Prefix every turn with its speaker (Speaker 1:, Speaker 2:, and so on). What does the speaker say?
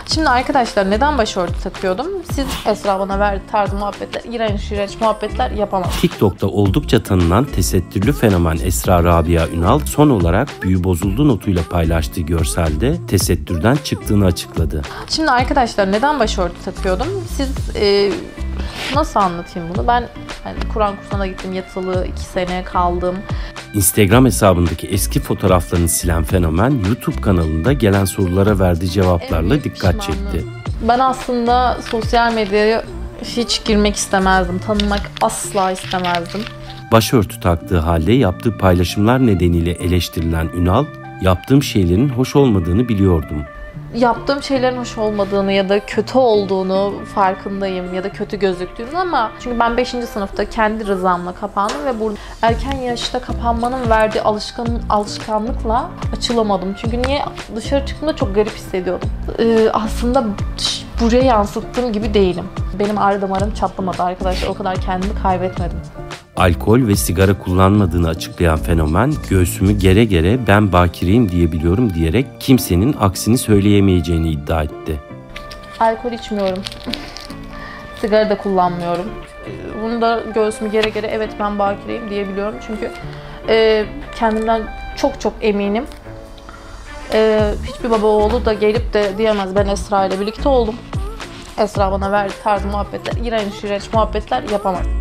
Speaker 1: Şimdi arkadaşlar neden başörtü takıyordum? Siz Esra bana verdi tarzı muhabbetler, iğrenç muhabbetler yapamam.
Speaker 2: TikTok'ta oldukça tanınan tesettürlü fenomen Esra Rabia Ünal son olarak büyü bozuldu notuyla paylaştığı görselde tesettürden çıktığını açıkladı.
Speaker 1: Şimdi arkadaşlar neden başörtü takıyordum? Siz nasıl anlatayım bunu? Ben Kur'an kursuna gittim, yatılı 2 sene kaldım.
Speaker 2: Instagram hesabındaki eski fotoğraflarını silen fenomen YouTube kanalında gelen sorulara verdiği cevaplarla dikkat çekti.
Speaker 1: Ben aslında sosyal medyaya hiç girmek istemezdim. Tanınmak asla istemezdim.
Speaker 2: Başörtü taktığı halde yaptığı paylaşımlar nedeniyle eleştirilen Ünal, yaptığım şeylerin hoş olmadığını biliyordum.
Speaker 1: Yaptığım şeylerin hoş olmadığını ya da kötü olduğunu farkındayım ya da kötü gözüktüğünü ama çünkü ben 5. sınıfta kendi rızamla kapandım ve burada erken yaşta kapanmanın verdiği alışkanlıkla açılamadım. Çünkü niye? Dışarı çıktığımda çok garip hissediyordum. Aslında buraya yansıttığım gibi değilim. Benim ağrı damarım çatlamadı arkadaşlar. O kadar kendimi kaybetmedim.
Speaker 2: Alkol ve sigara kullanmadığını açıklayan fenomen, göğsümü gere gere ben bakireyim diyebiliyorum diyerek kimsenin aksini söyleyemeyeceğini iddia etti.
Speaker 1: Alkol içmiyorum. Sigara da kullanmıyorum. Bunu da göğsümü gere gere evet ben bakireyim diyebiliyorum. Çünkü kendimden çok eminim. Hiçbir baba oğlu da gelip de diyemez ben Esra ile birlikte oldum. Esra bana verdi tarzı muhabbetler, iğrenç muhabbetler yapamaz.